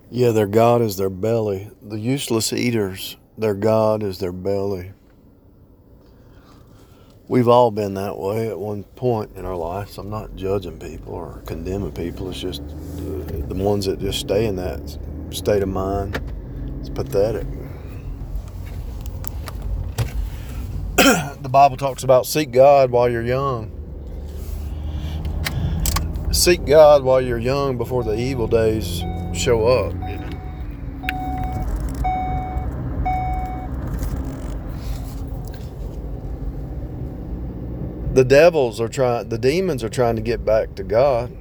Yeah, their God is their belly. The useless eaters, their God is their belly. We've all been that way at one point in our lives. I'm not judging people or condemning people. It's just the ones that just stay in that state of mind. It's pathetic. The Bible talks about seek God while you're young. Seek God while you're young before the evil days show up. The demons are trying to get back to God.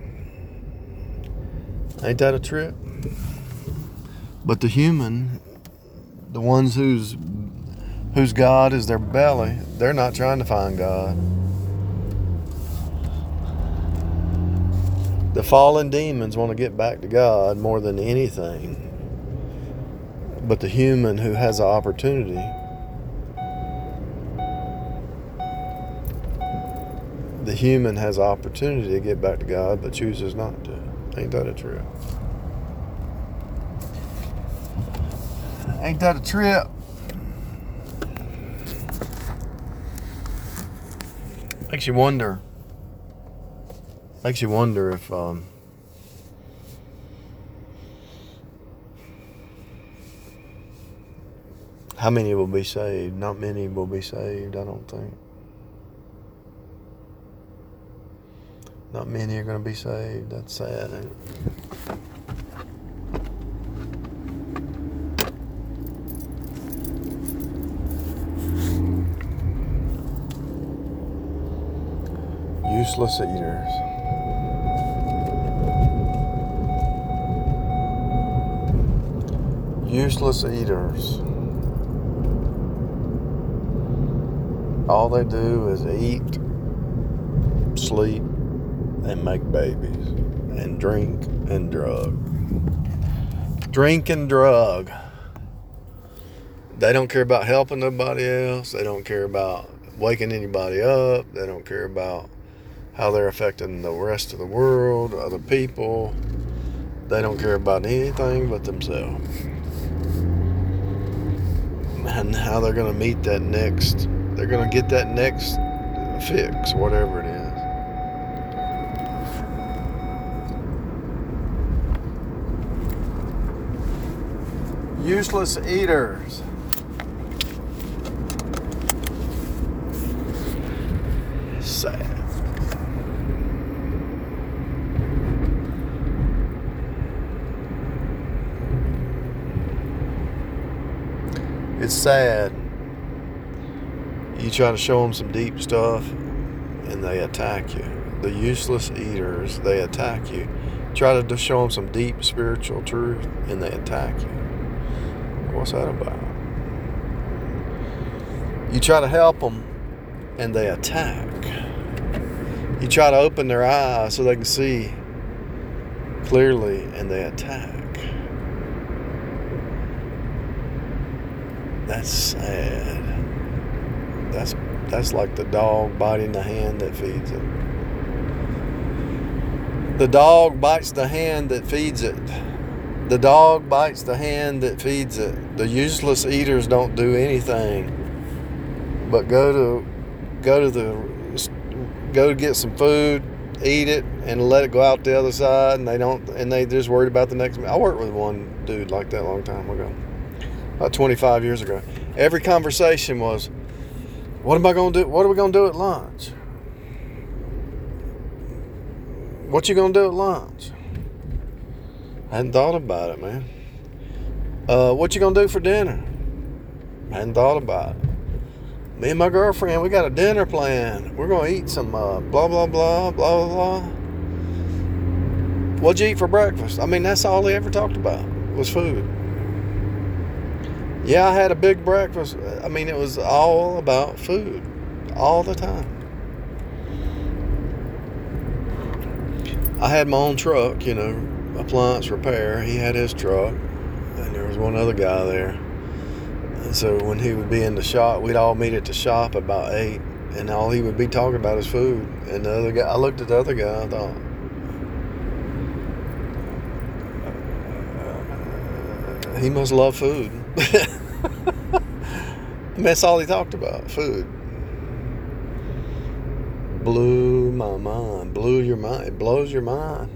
Ain't that a trip? But the human, the ones whose God is their belly, they're not trying to find God. The fallen demons want to get back to God more than anything. But the human who has the opportunity, to get back to God, but chooses not to. Ain't that a trip? Ain't that a trip? Makes you wonder if how many will be saved. Not many will be saved, I don't think. Not many are going to be saved. That's sad, ain't it? Useless eaters. Useless eaters. All they do is eat, sleep, and make babies, and drink and drug. Drink and drug. They don't care about helping nobody else. They don't care about waking anybody up. They don't care about how they're affecting the rest of the world, other people. They don't care about anything but themselves. And how they're going to meet that next, they're going to get that next fix, whatever it is. Useless eaters. Sad. It's sad. You try to show them some deep stuff and they attack you. The useless eaters, they attack you. Try to show them some deep spiritual truth and they attack you. What's that about? You try to help them and they attack. You try to open their eyes so they can see clearly and they attack. That's sad. That's like the dog biting the hand that feeds it. The dog bites the hand that feeds it. The dog bites the hand that feeds it. The useless eaters don't do anything but go to get some food, eat it, and let it go out the other side. And they just worried about the next meal. I worked with one dude like that a long time ago, about 25 years ago. Every conversation was, "What am I going to do? What are we going to do at lunch? What you going to do at lunch?" I hadn't thought about it, man. What you going to do for dinner? I hadn't thought about it. Me and my girlfriend, we got a dinner plan. We're going to eat some blah, blah, blah, blah, blah, blah. What'd you eat for breakfast? I mean, that's all he ever talked about was food. Yeah, I had a big breakfast. I mean, it was all about food all the time. I had my own truck, appliance repair. He had his truck, and there was one other guy there. And so when he would be in the shop, we'd all meet at the shop about 8, and all he would be talking about is food. And the other guy, I looked at the other guy, I thought, He must love food. That's all he talked about, food. Blew my mind. Blew your mind. It blows your mind.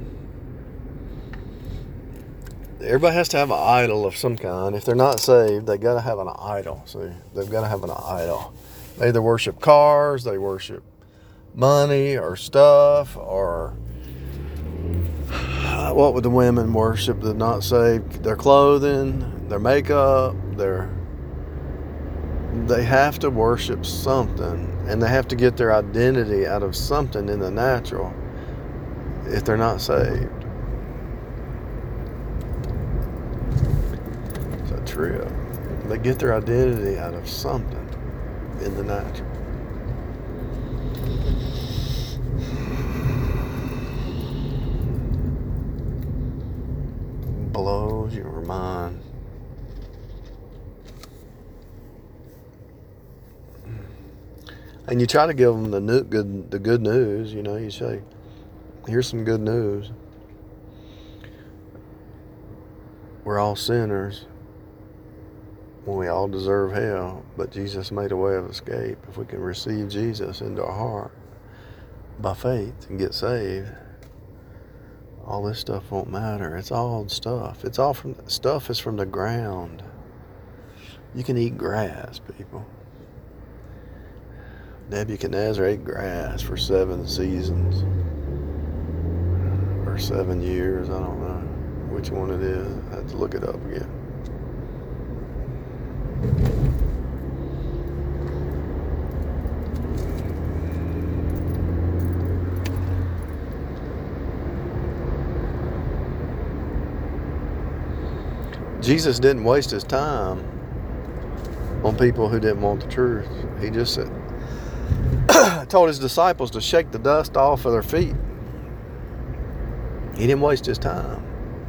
Everybody has to have an idol of some kind. If they're not saved, they got to have an idol. See, they've got to have an idol. They either worship cars, they worship money or stuff, or what would the women worship that not saved? Their clothing, their makeup, they have to worship something, and they have to get their identity out of something in the natural if they're not saved. It's a trip. They get their identity out of something in the natural. Blows your mind. And you try to give them the good news. You know, you say, "Here's some good news. We're all sinners. We all deserve hell, but Jesus made a way of escape. If we can receive Jesus into our heart by faith and get saved, all this stuff won't matter. It's all stuff. Stuff is from the ground. You can eat grass, people. Nebuchadnezzar ate grass for 7 seasons or 7 years. I don't know which one it is. I have to look it up again. Jesus didn't waste his time on people who didn't want the truth. He just said, told his disciples to shake the dust off of their feet. He didn't waste his time.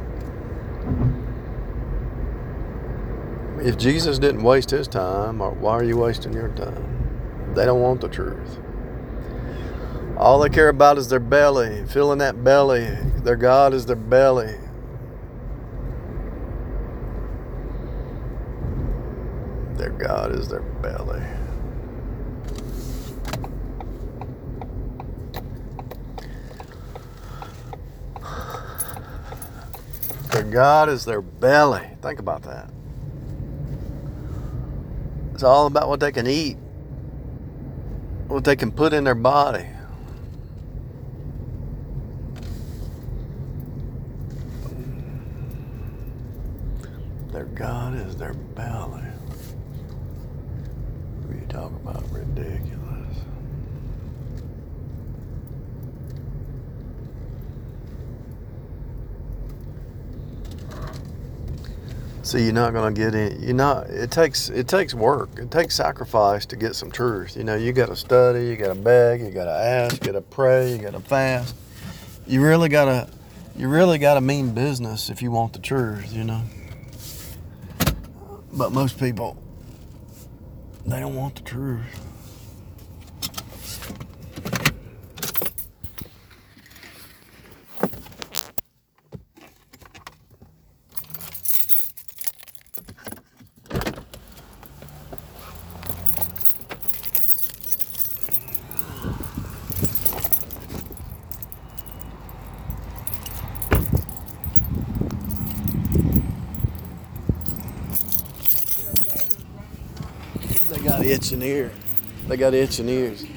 If Jesus didn't waste his time, why are you wasting your time? They don't want the truth. All they care about is their belly, filling that belly. Their God is their belly. Their God is their belly. Their God is their belly. Think about that. It's all about what they can eat, what they can put in their body. Their God is their belly. What are you talking about? Ridiculous. See, you're not going to get in. It takes work. It takes sacrifice to get some truth. You know, you got to study, you got to beg, you got to ask, you got to pray, you got to fast. You really got to mean business if you want the truth, you know. But most people, they don't want the truth. They got itching ears.